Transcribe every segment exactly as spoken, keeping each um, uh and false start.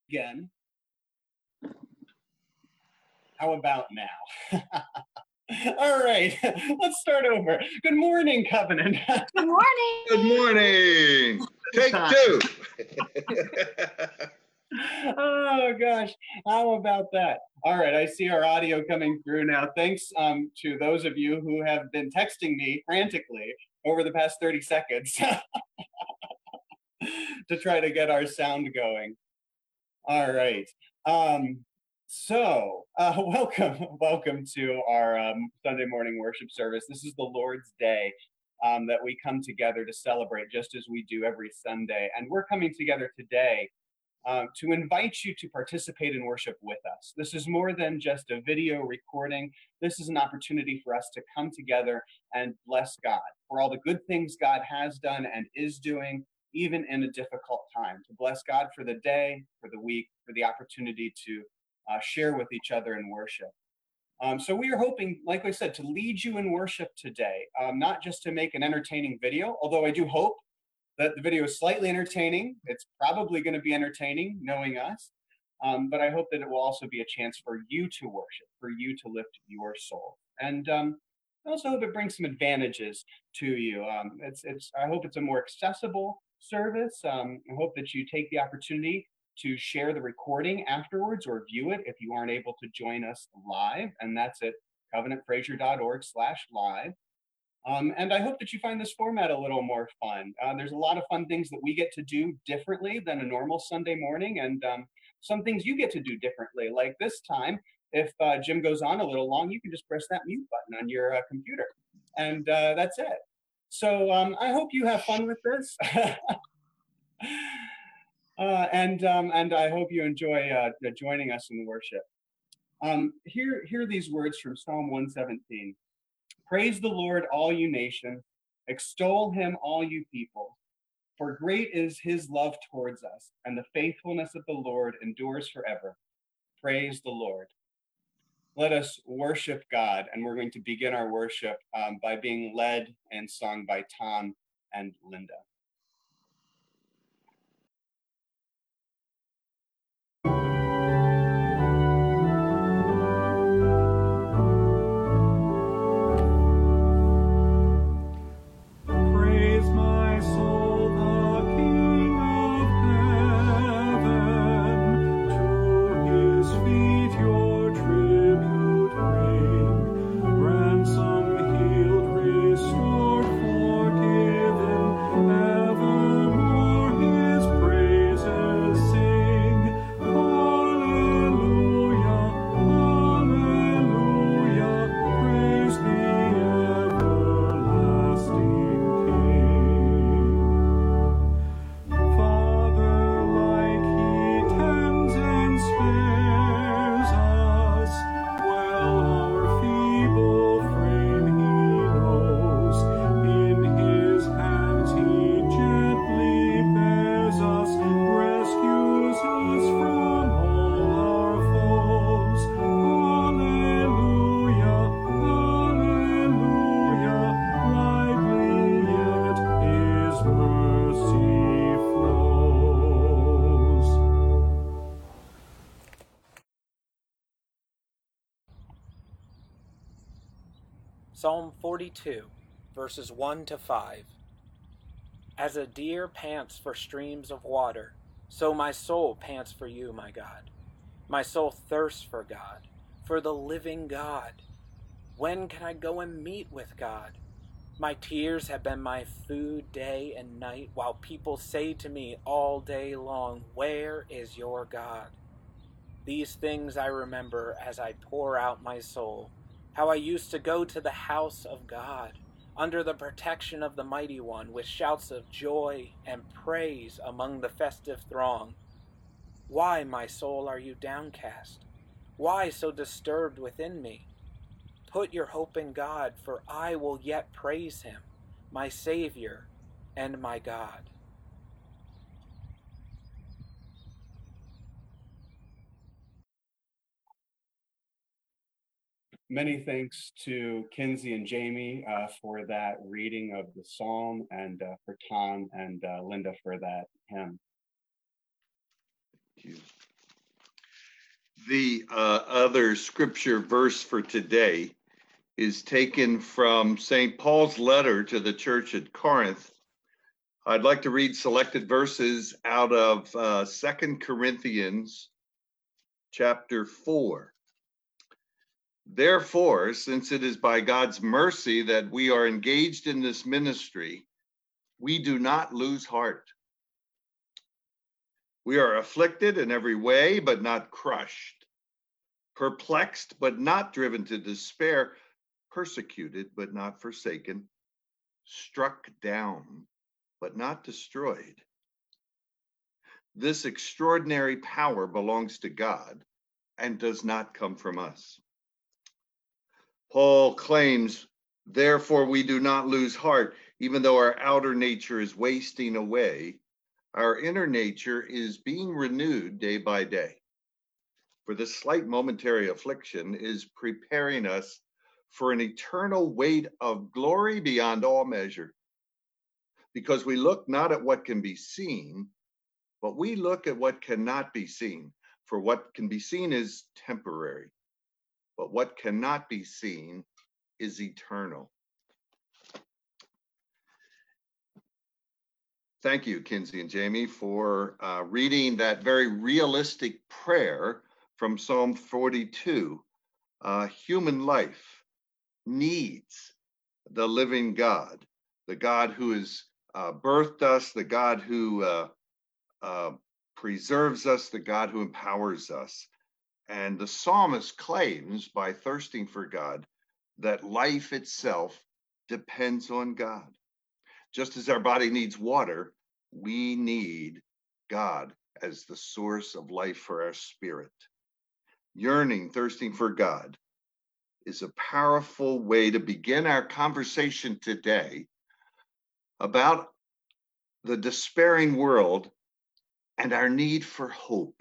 Again. How about now? All right, let's start over. Good morning, Covenant. Good morning. Good morning. Take two. Oh gosh, how about that? All right, I see our audio coming through now. Thanks um, to those of you who have been texting me frantically over the past thirty seconds to try to get our sound going. All right. Um, so, uh, welcome, welcome to our um, Sunday morning worship service. This is the Lord's Day um, that we come together to celebrate, just as we do every Sunday. And we're coming together today uh, to invite you to participate in worship with us. This is more than just a video recording. This is an opportunity for us to come together and bless God for all the good things God has done and is doing, even in a difficult time, to bless God for the day, for the week, for the opportunity to uh, share with each other in worship. Um, so we are hoping, like I said, to lead you in worship today, um, not just to make an entertaining video, although I do hope that the video is slightly entertaining. It's probably going to be entertaining, knowing us, um, but I hope that it will also be a chance for you to worship, for you to lift your soul. And um, I also hope it brings some advantages to you. Um, it's, it's, I hope it's a more accessible service. Um, I hope that you take the opportunity to share the recording afterwards or view it if you aren't able to join us live, and that's at covenant fraser dot org slash live. Um, and I hope that you find this format a little more fun. Uh, there's a lot of fun things that we get to do differently than a normal Sunday morning, and um, some things you get to do differently. Like this time, if uh, Jim goes on a little long, you can just press that mute button on your uh, computer, and uh, that's it. So um, I hope you have fun with this. uh, and um, and I hope you enjoy uh, joining us in worship. Um, hear, hear these words from Psalm one seventeen. Praise the Lord, all you nations. Extol him, all you people. For great is his love towards us, and the faithfulness of the Lord endures forever. Praise the Lord. Let us worship God, and we're going to begin our worship um, by being led and sung by Tom and Linda. Psalm forty-two, verses one to five. As a deer pants for streams of water, so my soul pants for you, my God. My soul thirsts for God, for the living God. When can I go and meet with God? My tears have been my food day and night, while people say to me all day long, where is your God? These things I remember as I pour out my soul, how I used to go to the house of God, under the protection of the Mighty One, with shouts of joy and praise among the festive throng. Why, my soul, are you downcast? Why so disturbed within me? Put your hope in God, for I will yet praise him, my Savior and my God. Many thanks to Kinsey and Jamie uh, for that reading of the psalm, and uh, for Tom and uh, Linda for that hymn. Thank you. The uh, other scripture verse for today is taken from Saint Paul's letter to the church at Corinth. I'd like to read selected verses out of uh, Second Corinthians chapter four. Therefore, since it is by God's mercy that we are engaged in this ministry, we do not lose heart. We are afflicted in every way, but not crushed, perplexed, but not driven to despair, persecuted, but not forsaken, struck down, but not destroyed. This extraordinary power belongs to God and does not come from us. Paul claims, therefore, we do not lose heart, even though our outer nature is wasting away. Our inner nature is being renewed day by day. For this slight momentary affliction is preparing us for an eternal weight of glory beyond all measure. Because we look not at what can be seen, but we look at what cannot be seen. For what can be seen is temporary, but what cannot be seen is eternal. Thank you, Kinsey and Jamie, for uh, reading that very realistic prayer from Psalm forty-two. Uh, human life needs the living God, the God who has uh, birthed us, the God who uh, uh, preserves us, the God who empowers us. And the psalmist claims, by thirsting for God, that life itself depends on God. Just as our body needs water, we need God as the source of life for our spirit. Yearning, thirsting for God is a powerful way to begin our conversation today about the despairing world and our need for hope.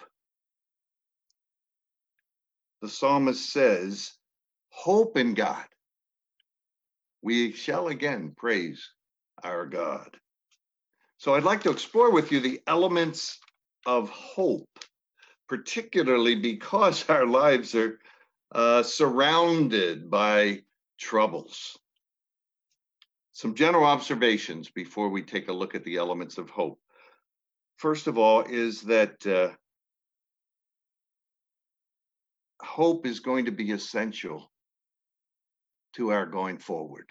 The psalmist says, hope in God. We shall again praise our God. So I'd like to explore with you the elements of hope, particularly because our lives are uh, surrounded by troubles. Some general observations before we take a look at the elements of hope. First of all is that uh, hope is going to be essential to our going forward.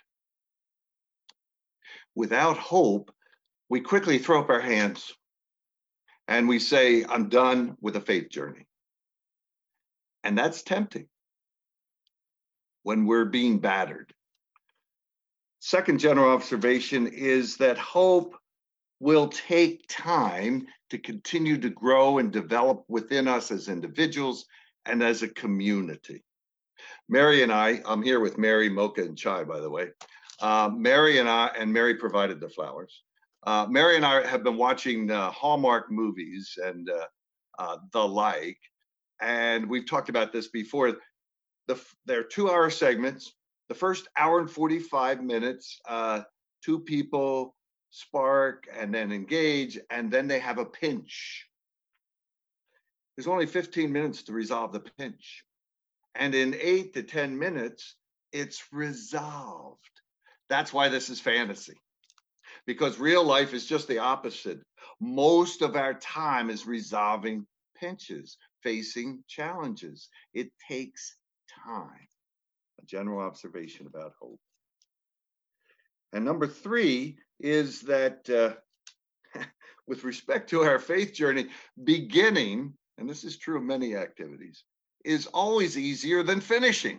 Without hope, we quickly throw up our hands and we say, I'm done with a faith journey. And that's tempting when we're being battered. Second general observation is that hope will take time to continue to grow and develop within us as individuals and as a community. Mary and I, I'm here with Mary, Mocha, and Chai, by the way. Uh, Mary and I, and Mary provided the flowers. Uh, Mary and I have been watching uh, Hallmark movies and uh, uh, the like, and we've talked about this before. The, they're two-hour segments. The first hour and forty-five minutes, uh, two people spark and then engage, and then they have a pinch. There's only fifteen minutes to resolve the pinch. And in eight to ten minutes, it's resolved. That's why this is fantasy. Because real life is just the opposite. Most of our time is resolving pinches, facing challenges. It takes time. A general observation about hope. And number three is that uh, with respect to our faith journey, beginning, and this is true of many activities, is always easier than finishing.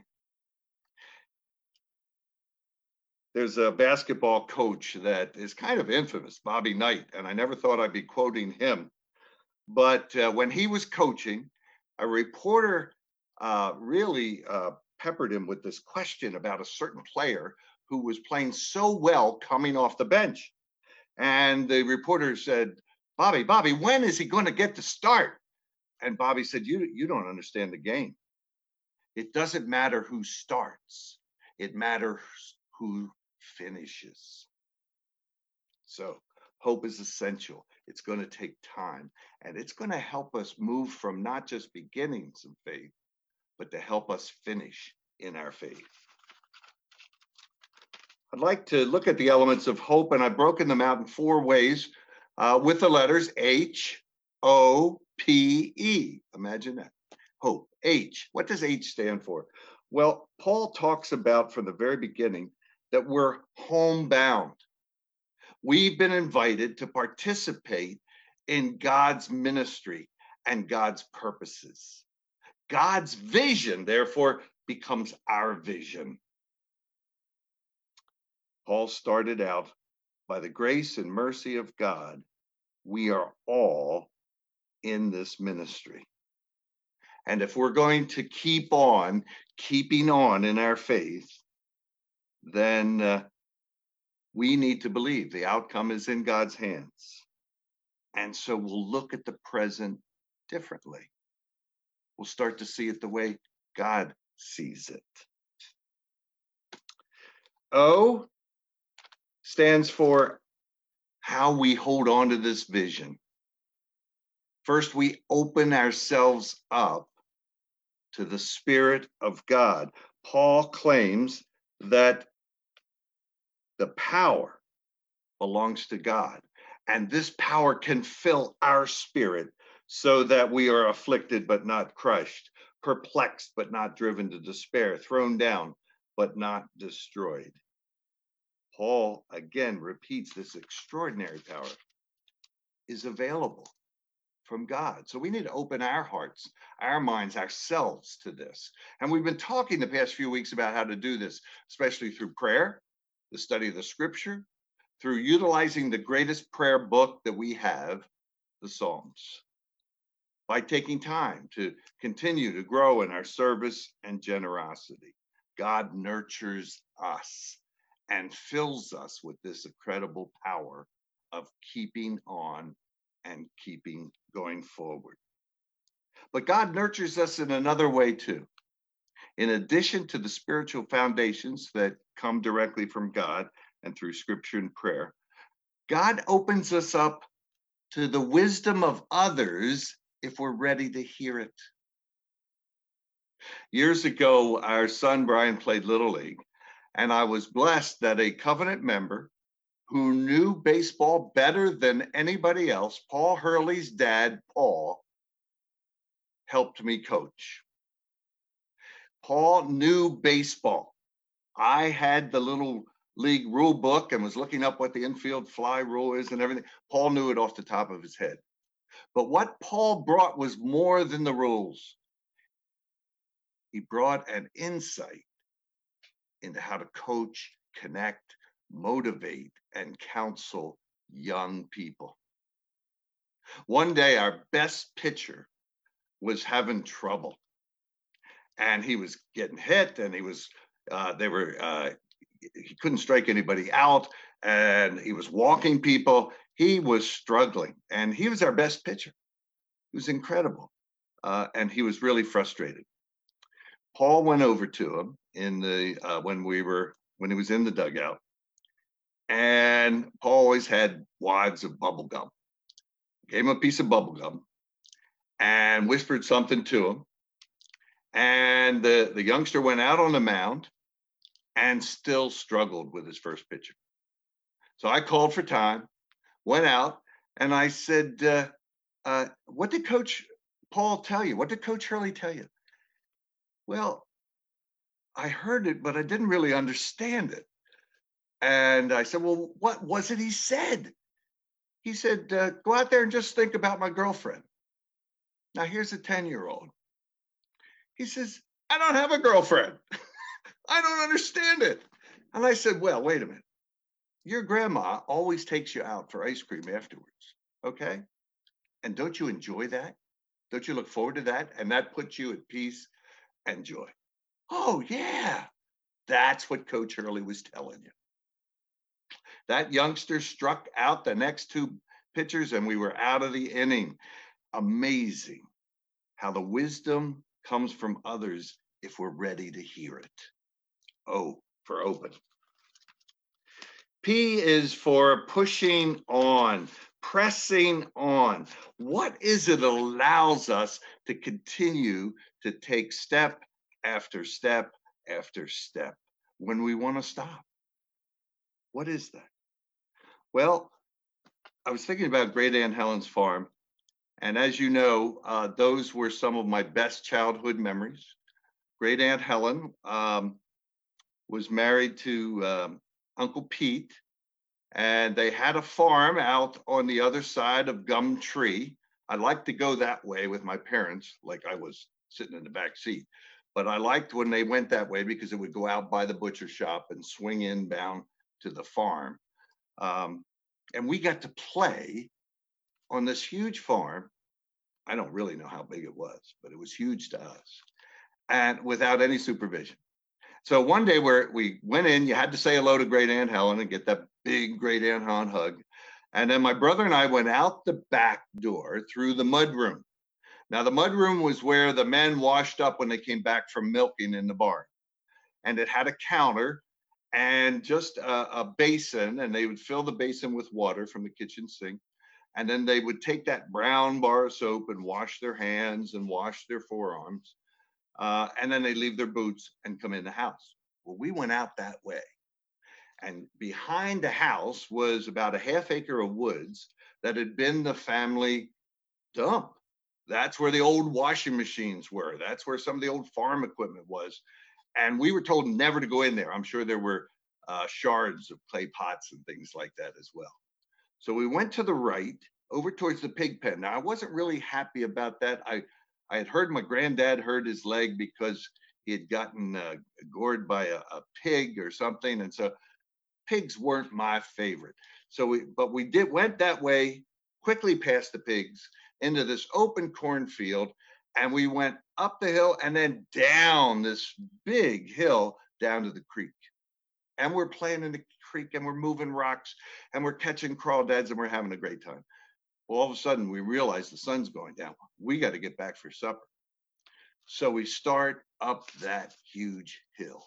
There's a basketball coach that is kind of infamous, Bobby Knight, and I never thought I'd be quoting him. But uh, when he was coaching, a reporter uh, really uh, peppered him with this question about a certain player who was playing so well coming off the bench. And the reporter said, Bobby, Bobby, when is he going to get to start? And Bobby said, you, you don't understand the game. It doesn't matter who starts. It matters who finishes. So hope is essential. It's going to take time, and it's going to help us move from not just beginnings of faith, but to help us finish in our faith. I'd like to look at the elements of hope, and I've broken them out in four ways uh, with the letters H, O, P, E. Imagine that. Hope. H. What does H stand for? Well, Paul talks about from the very beginning that we're homebound. We've been invited to participate in God's ministry and God's purposes. God's vision, therefore, becomes our vision. Paul started out, by the grace and mercy of God, we are all in this ministry. And if we're going to keep on keeping on in our faith, then uh, we need to believe the outcome is in God's hands. And so we'll look at the present differently. We'll start to see it the way God sees it. O stands for how we hold on to this vision. First, we open ourselves up to the Spirit of God. Paul claims that the power belongs to God, and this power can fill our spirit so that we are afflicted but not crushed, perplexed but not driven to despair, thrown down but not destroyed. Paul again repeats this extraordinary power is available from God. So we need to open our hearts, our minds, ourselves to this. And we've been talking the past few weeks about how to do this, especially through prayer, the study of the scripture, through utilizing the greatest prayer book that we have, the Psalms, by taking time to continue to grow in our service and generosity. God nurtures us and fills us with this incredible power of keeping on and keeping going forward. But God nurtures us in another way too. In addition to the spiritual foundations that come directly from God and through scripture and prayer, God opens us up to the wisdom of others if we're ready to hear it. Years ago, our son Brian played Little League, and I was blessed that a covenant member who knew baseball better than anybody else, Paul Hurley's dad, Paul, helped me coach. Paul knew baseball. I had the little league rule book and was looking up what the infield fly rule is and everything. Paul knew it off the top of his head. But what Paul brought was more than the rules. He brought an insight into how to coach, connect, motivate, and counsel young people. One day, our best pitcher was having trouble, and he was getting hit, and he was, uh, they were, uh, he couldn't strike anybody out, and he was walking people. He was struggling, and he was our best pitcher. He was incredible, uh, and he was really frustrated. Paul went over to him in the uh, when we were when he was in the dugout, and Paul always had wads of bubble gum. Gave him a piece of bubble gum and whispered something to him. And the, the youngster went out on the mound and still struggled with his first pitcher. So I called for time, went out, and I said, uh, uh, what did Coach Paul tell you? What did Coach Hurley tell you? Well, I heard it, but I didn't really understand it. And I said, well, what was it he said? He said, uh, go out there and just think about my girlfriend. Now, here's a ten-year-old. He says, I don't have a girlfriend. I don't understand it. And I said, well, wait a minute. Your grandma always takes you out for ice cream afterwards, okay? And don't you enjoy that? Don't you look forward to that? And that puts you at peace and joy. Oh, yeah. That's what Coach Hurley was telling you. That youngster struck out the next two pitchers, and we were out of the inning. Amazing how the wisdom comes from others if we're ready to hear it. O for open. P is for pushing on. pressing on. What is it that allows us to continue to take step after step after step when we want to stop? What is that? Well, I was thinking about Great Aunt Helen's farm. And as you know, uh, those were some of my best childhood memories. Great Aunt Helen um, was married to um, Uncle Pete, and they had a farm out on the other side of Gum Tree. I liked to go that way with my parents, like I was sitting in the back seat. But I liked when they went that way because it would go out by the butcher shop and swing inbound to the farm. Um, and we got to play on this huge farm. I don't really know how big it was, but it was huge to us, and without any supervision. So one day where we went in, you had to say hello to Great Aunt Helen and get that big Great Aunt Helen hug. And then my brother and I went out the back door through the mud room. Now the mud room was where the men washed up when they came back from milking in the barn. And it had a counter and just a, a basin, and they would fill the basin with water from the kitchen sink. And then they would take that brown bar of soap and wash their hands and wash their forearms. Uh, and then they leave their boots and come in the house. Well, we went out that way. And behind the house was about a half acre of woods that had been the family dump. That's where the old washing machines were. That's where some of the old farm equipment was. And we were told never to go in there. I'm sure there were uh, shards of clay pots and things like that as well. So we went to the right over towards the pig pen. Now, I wasn't really happy about that. I, I had heard my granddad hurt his leg because he had gotten uh, gored by a, a pig or something. And so pigs weren't my favorite. So we, but we did went that way, quickly past the pigs into this open cornfield. And we went up the hill and then down this big hill down to the creek. And we're playing in the creek and we're moving rocks and we're catching crawdads and we're having a great time. Well, all of a sudden we realize the sun's going down. We got to get back for supper. So we start up that huge hill.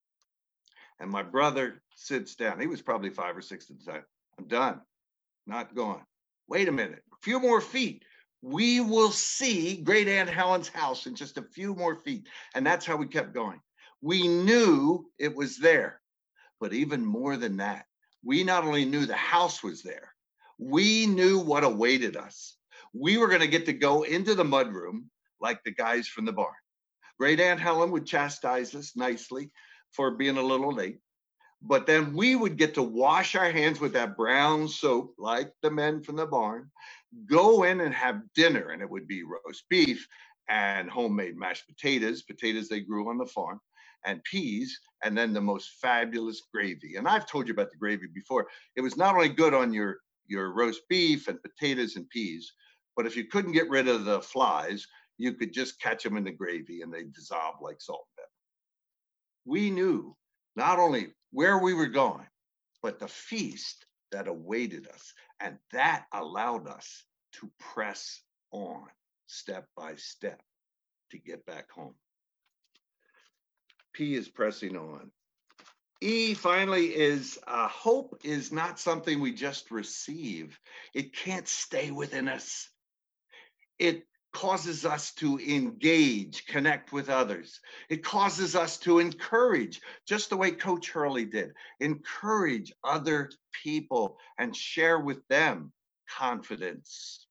And my brother sits down. He was probably five or six at the time. I'm done. Not going. Wait a minute. A few more feet. We will see Great Aunt Helen's house in just a few more feet. And that's how we kept going. We knew it was there. But even more than that, we not only knew the house was there, we knew what awaited us. We were going to get to go into the mudroom like the guys from the barn. Great Aunt Helen would chastise us nicely for being a little late. But then we would get to wash our hands with that brown soap like the men from the barn, go in and have dinner. And it would be roast beef and homemade mashed potatoes, potatoes they grew on the farm, and peas, and then the most fabulous gravy. And I've told you about the gravy before. It was not only good on your, your roast beef and potatoes and peas, but if you couldn't get rid of the flies, you could just catch them in the gravy and they dissolve like salt and pepper. We knew not only where we were going, but the feast that awaited us. And that allowed us to press on step by step to get back home. P is pressing on. E finally is uh, hope is not something we just receive. It can't stay within us. It causes us to engage, connect with others. It causes us to encourage, just the way Coach Hurley did, encourage other people and share with them confidence.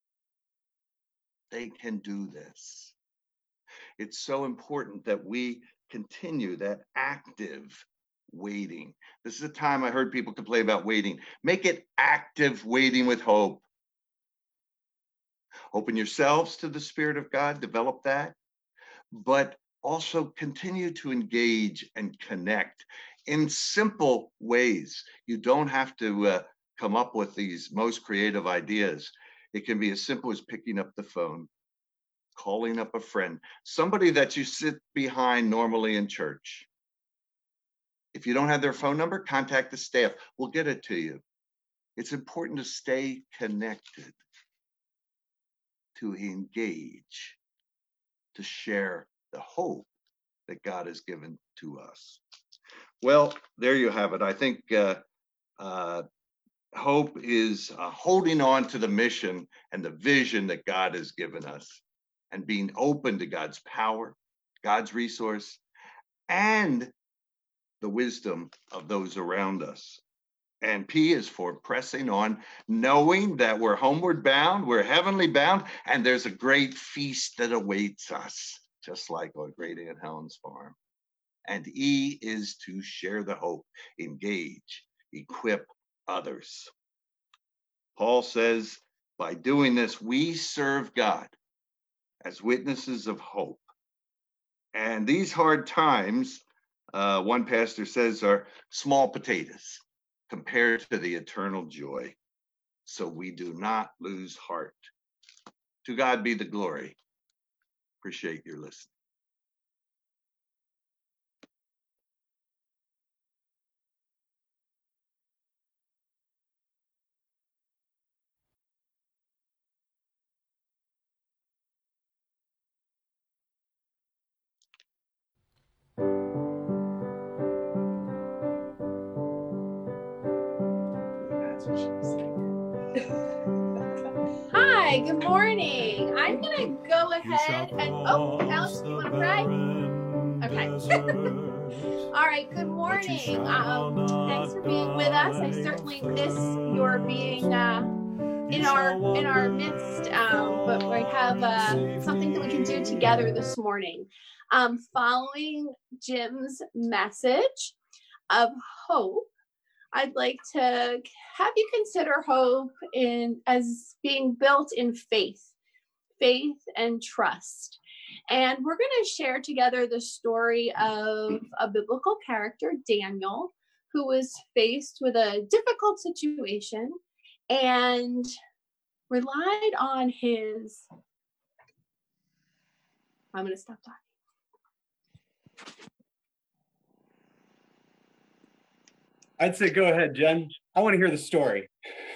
They can do this. It's so important that we continue that active waiting. This is a time I heard people complain about waiting. Make it active waiting with hope. Open yourselves to the Spirit of God, develop that, but also continue to engage and connect in simple ways. You don't have to uh, come up with these most creative ideas. It can be as simple as picking up the phone, calling up a friend, somebody that you sit behind normally in church. If you don't have their phone number, contact the staff. We'll get it to you. It's important to stay connected, to engage, to share the hope that God has given to us. Well, there you have it. I think uh, uh, Hope is uh, holding on to the mission and the vision that God has given us and being open to God's power, God's resource, and the wisdom of those around us. And P is for pressing on, knowing that we're homeward bound, we're heavenly bound, and there's a great feast that awaits us, just like on Great Aunt Helen's farm. And E is to share the hope, engage, equip others. Paul says, by doing this, we serve God as witnesses of hope. And these hard times, uh, one pastor says, are small potatoes compared to the eternal joy. So we do not lose heart. To God be the glory. Appreciate your listening. Hi, good morning. I'm gonna go ahead and oh, Alex, do you want to pray? Okay. All right. Good morning. Um, thanks for being with us. I certainly miss your being uh, in our in our midst, um, but we have uh, something that we can do together this morning. Um, following Jim's message of hope, I'd like to have you consider hope in as being built in faith, faith and trust. And we're going to share together the story of a biblical character, Daniel, who was faced with a difficult situation and relied on his, I'm going to stop talking. I'd say go ahead, Jen. I want to hear the story.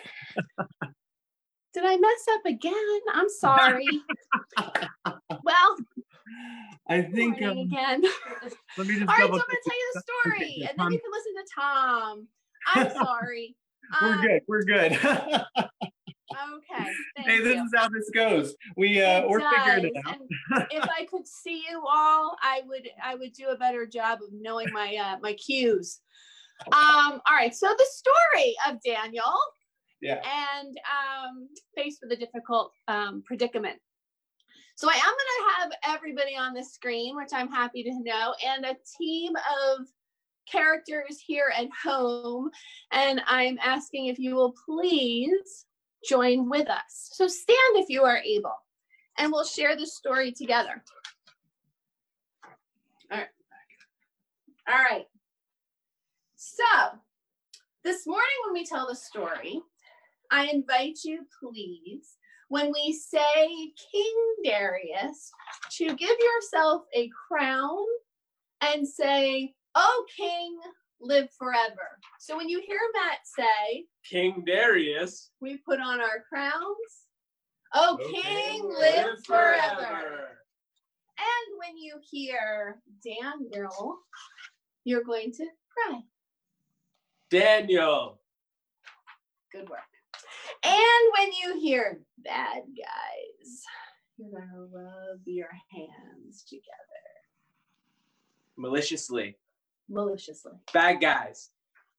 Did I mess up again? I'm sorry. Well, I think um, again. Let me just All right, so I'm double going to tell you the story, okay, and then you can listen to Tom. I'm sorry. We're um, good. We're good. Okay. Thank Hey, this you. is how this goes. We uh, It we're figuring it does, out. and if I could see you all, I would I would do a better job of knowing my uh, my cues. Um. All right. So the story of Daniel. Yeah. And um, faced with a difficult um, predicament. So I am going to have everybody on the screen, which I'm happy to know, and a team of characters here at home. And I'm asking if you will please join with us. So stand if you are able, and we'll share this story together. All right. All right. So this morning when we tell the story, I invite you, please, when we say King Darius, to give yourself a crown and say, "Oh, King, live forever." So when you hear Matt say, King Darius, we put on our crowns. "Oh, okay, King, live, live forever. forever. And when you hear Daniel, you're going to pray. Daniel. Good work. And when you hear bad guys, you're going to rub your hands together. Maliciously. Maliciously. Bad guys.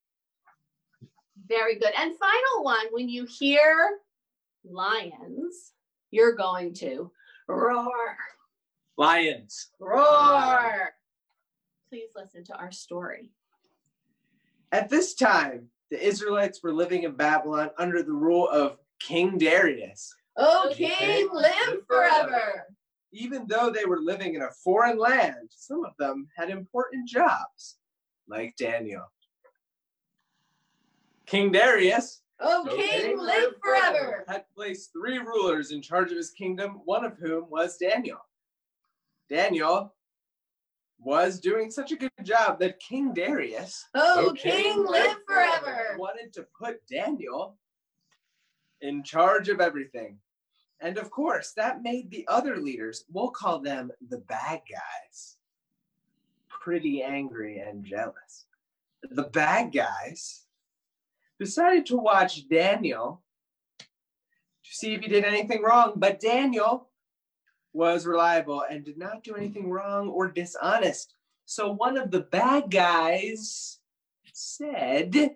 Very good. And final one, when you hear lions, you're going to roar. Lions. Roar. Please listen to our story. At this time, the Israelites were living in Babylon under the rule of King Darius. Oh, King, live forever. Even though they were living in a foreign land, some of them had important jobs, like Daniel. King Darius, oh, King, live forever, had placed three rulers in charge of his kingdom, one of whom was Daniel. Daniel was doing such a good job that King Darius, oh, King, live forever, wanted to put Daniel in charge of everything. And of course, that made the other leaders, we'll call them the bad guys, pretty angry and jealous. The bad guys decided to watch Daniel to see if he did anything wrong. But Daniel was reliable and did not do anything wrong or dishonest. So one of the bad guys said,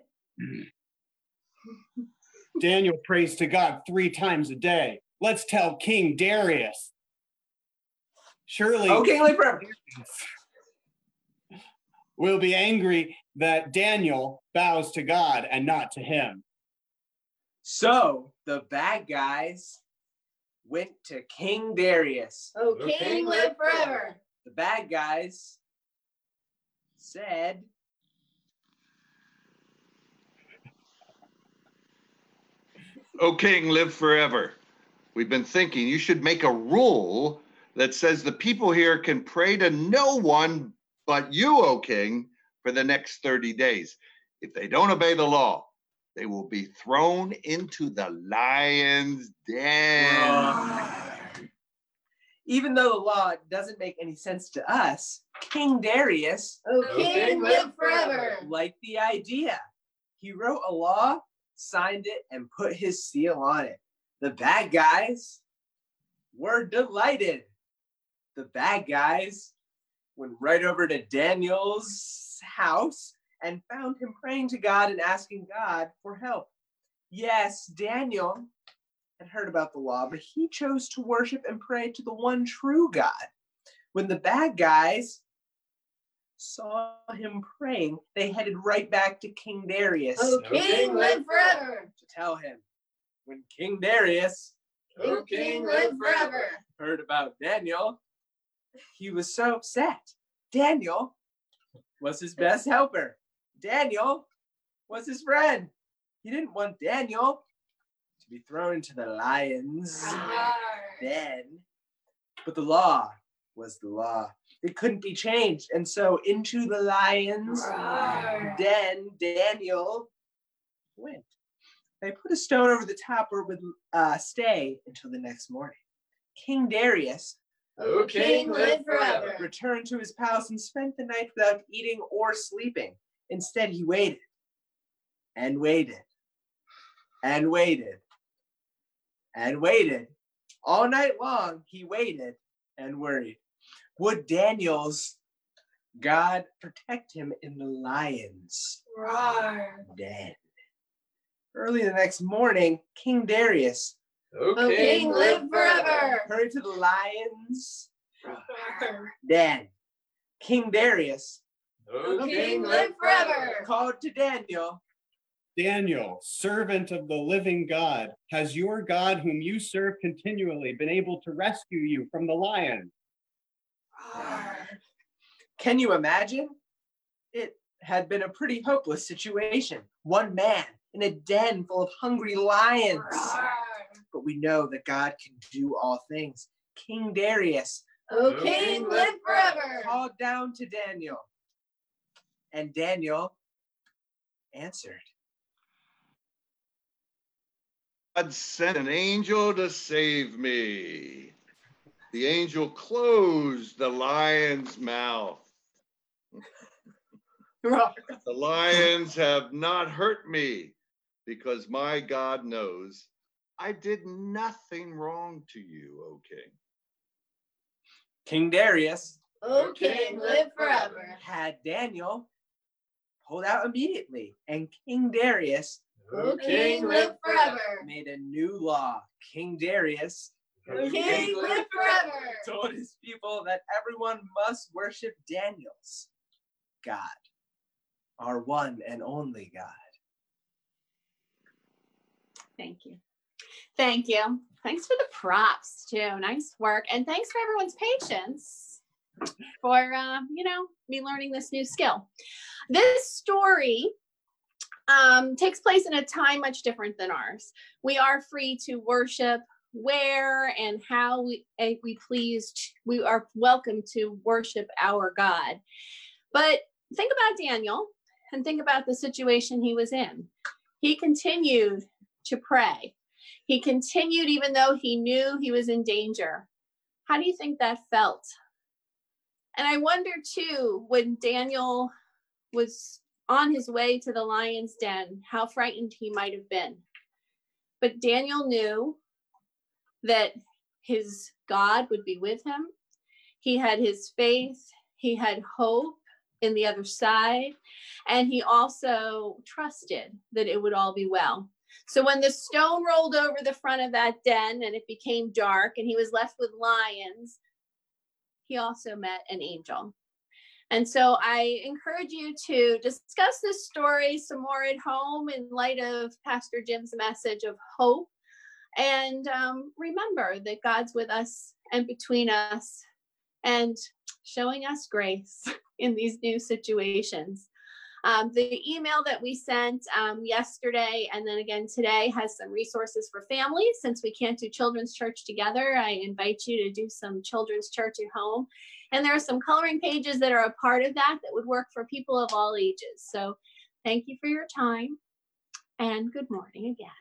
Daniel prays to God three times a day. Let's tell King Darius. Surely "Oh, King live forever." will be angry that Daniel bows to God and not to him. So the bad guys went to King Darius. Oh, King live forever. The bad guys said, O king, live forever. We've been thinking you should make a rule that says the people here can pray to no one but you, O king, for the next thirty days. If they don't obey the law, they will be thrown into the lion's den. even though the law doesn't make any sense to us, King Darius, Oh, King live forever. liked the idea. He wrote a law, signed it, and put his seal on it. The bad guys were delighted. The bad guys went right over to Daniel's house and found him praying to God and asking God for help. Yes, Daniel had heard about the law, but he chose to worship and pray to the one true God. When the bad guys saw him praying, they headed right back to King Darius Oh, King live forever. to tell him. When King Darius Oh, King live forever. heard about Daniel, he was so upset. Daniel was his best helper. Daniel was his friend. He didn't want Daniel to be thrown into the lions' den. But the law was the law. It couldn't be changed. And so into the lions' den, Daniel went. They put a stone over the top where it would uh, stay until the next morning. King Darius Oh, King live forever. returned to his palace and spent the night without eating or sleeping. Instead, he waited and waited and waited and waited. All night long, he waited and worried. Would Daniel's God protect him in the lion's Roar. den? Early the next morning, King Darius Oh, King live forever. hurried to the lion's Roar. den. King Darius Oh, King live forever. called to Daniel. Daniel, servant of the living God, has your God whom you serve continually been able to rescue you from the lion? Roar. Can you imagine? It had been a pretty hopeless situation. One man in a den full of hungry lions. Roar. But we know that God can do all things. King Darius Oh, King live forever. called down to Daniel. And Daniel answered. God sent an angel to save me. The angel closed the lion's mouth. Roar. The lions have not hurt me because my God knows I did nothing wrong to you, O king. King Darius Oh, King live forever. had Daniel pulled out immediately, and King Darius Oh, King live forever. made a new law. King Darius Oh, King live forever. told his people that everyone must worship Daniel's God, our one and only God. Thank you. Thank you. Thanks for the props too. Nice work. And thanks for everyone's patience for, uh, you know, me learning this new skill. This story um, takes place in a time much different than ours. We are free to worship where and how we, uh, we please. We are welcome to worship our God. But think about Daniel and think about the situation he was in. He continued to pray. He continued even though he knew he was in danger. How do you think that felt? And I wonder too, when Daniel was on his way to the lion's den, how frightened he might have been. But Daniel knew that his God would be with him. He had his faith. He had hope in the other side. And he also trusted that it would all be well. So when the stone rolled over the front of that den and it became dark and he was left with lions, he also met an angel. And so I encourage you to discuss this story some more at home in light of Pastor Jim's message of hope. And um, remember that God's with us and between us and showing us grace in these new situations. Um, the email that we sent um, yesterday and then again today has some resources for families. Since we can't do children's church together, I invite you to do some children's church at home. And there are some coloring pages that are a part of that that would work for people of all ages. So thank you for your time and good morning again.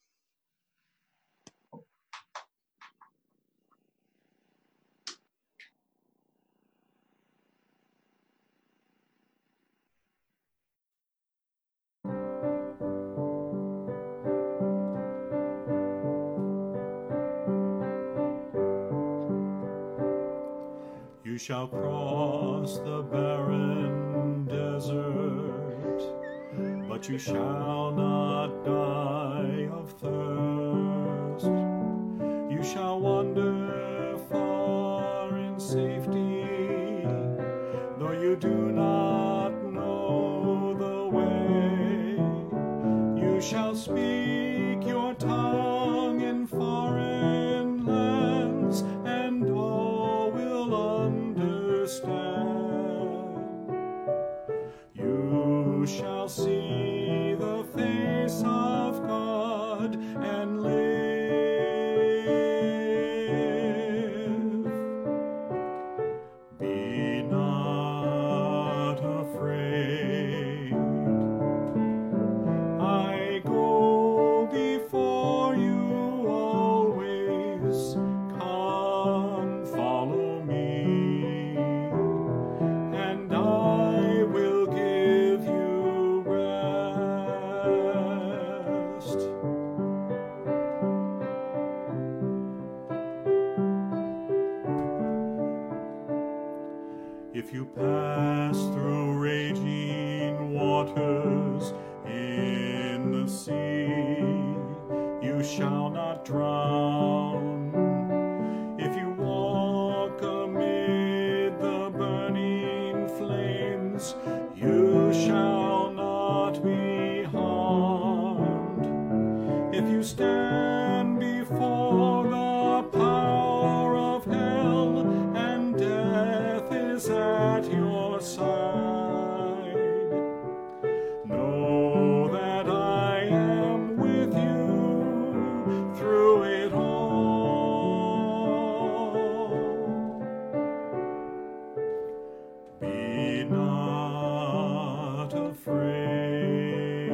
You shall cross the barren desert, but you shall not die of thirst. You shall wander far in safety, though you do not know the way. You shall speak your tongue in foreign lands, and all will understand. You shall see the face of God and live. Be not afraid. I go before you always. Come, follow me, and I will give you rest. If you pass through raging waters in the sea, you shall not drown. If you walk amid the burning flames, you shall not be harmed. If you stand before the power of hell, and death is at your side, know that I am with you through it all. Be not afraid.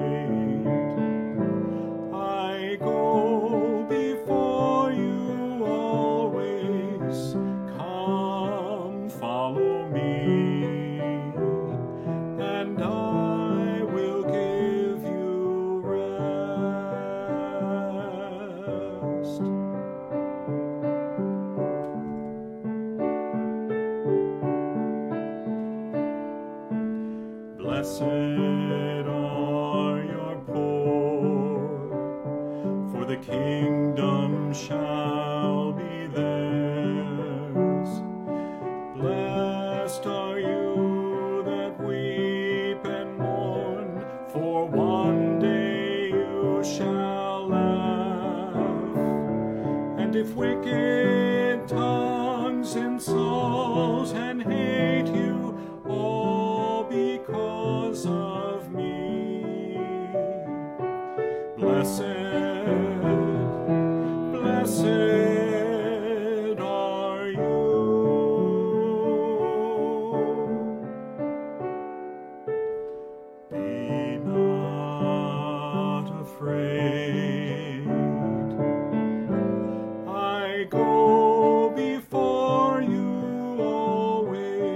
I go before you always. Come, follow me, and I will give you rest. Blessed are your poor, for the kingdom shall be theirs. Blessed are you that weep and mourn, for one day you shall laugh. And if wicked tongues insult and hate you, all because of me, blessed, blessed are you. Be not afraid. I go before you always.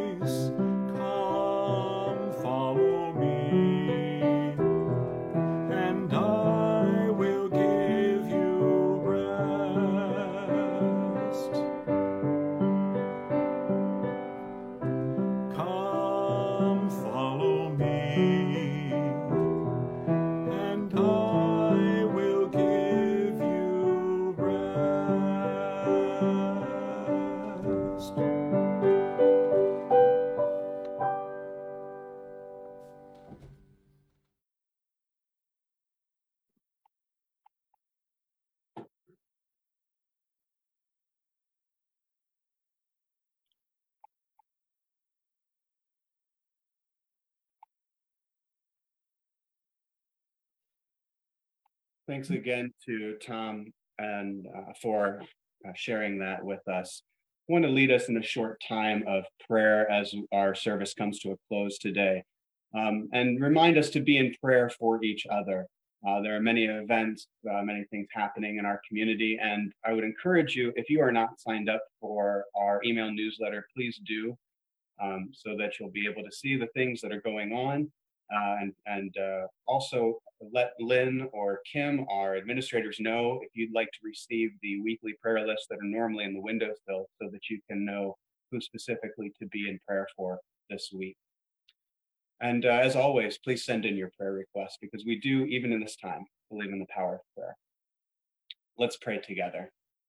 Thanks again to Tom and uh, for uh, sharing that with us. I want to lead us in a short time of prayer as our service comes to a close today, um, and remind us to be in prayer for each other. Uh, there are many events, uh, many things happening in our community, and I would encourage you, if you are not signed up for our email newsletter, please do, um, so that you'll be able to see the things that are going on. Uh, and and uh, also let Lynn or Kim, our administrators, know if you'd like to receive the weekly prayer lists that are normally in the windowsill, so that you can know who specifically to be in prayer for this week. And uh, as always, please send in your prayer requests, because we do, even in this time, believe in the power of prayer. Let's pray together.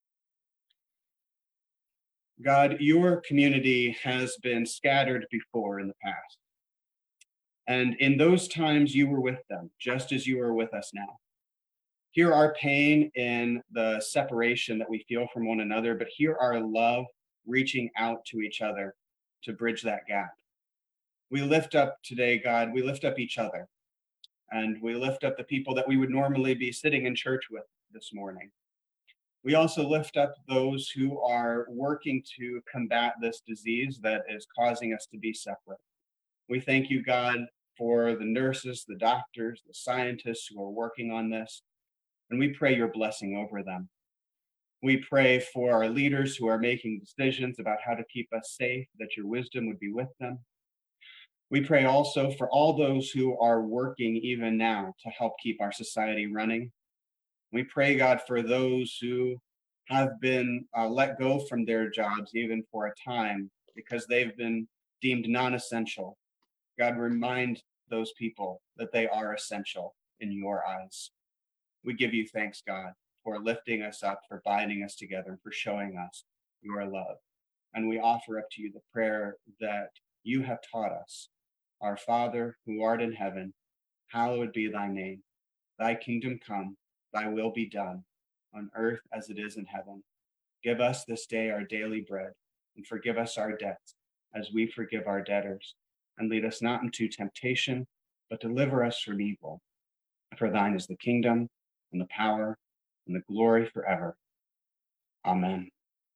God, your community has been scattered before in the past. And in those times, you were with them, just as you are with us now. Hear our pain in the separation that we feel from one another, but hear our love reaching out to each other to bridge that gap. We lift up today, God, we lift up each other, and we lift up the people that we would normally be sitting in church with this morning. We also lift up those who are working to combat this disease that is causing us to be separate. We thank you, God, for the nurses, the doctors, the scientists who are working on this, and we pray your blessing over them. We pray for our leaders who are making decisions about how to keep us safe, that your wisdom would be with them. We pray also for all those who are working even now to help keep our society running. We pray, God, for those who have been uh, let go from their jobs even for a time because they've been deemed non-essential. God, remind those people that they are essential in your eyes. We give you thanks, God, for lifting us up, for binding us together, and for showing us your love. And we offer up to you the prayer that you have taught us. Our Father, who art in heaven, hallowed be thy name. Thy kingdom come, thy will be done, on earth as it is in heaven. Give us this day our daily bread, and forgive us our debts, as we forgive our debtors. And lead us not into temptation, but deliver us from evil. For thine is the kingdom, and the power, and the glory forever. Amen.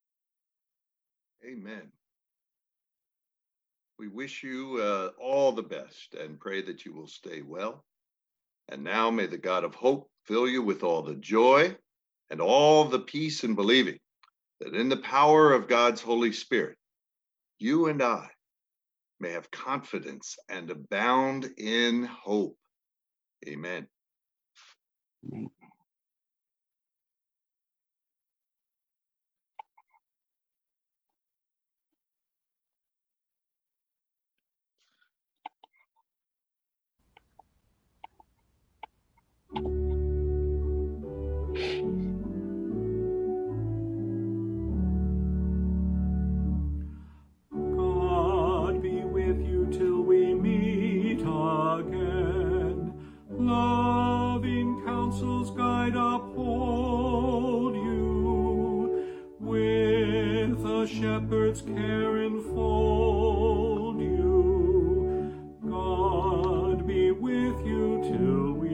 Amen. We wish you uh, all the best and pray that you will stay well. And now may the God of hope fill you with all the joy and all the peace in believing that in the power of God's Holy Spirit, you and I may have confidence and abound in hope. Amen. Amen. God be with you till we meet again. Loving counsels guide, uphold you. With a shepherd's care enfold you. God be with you till we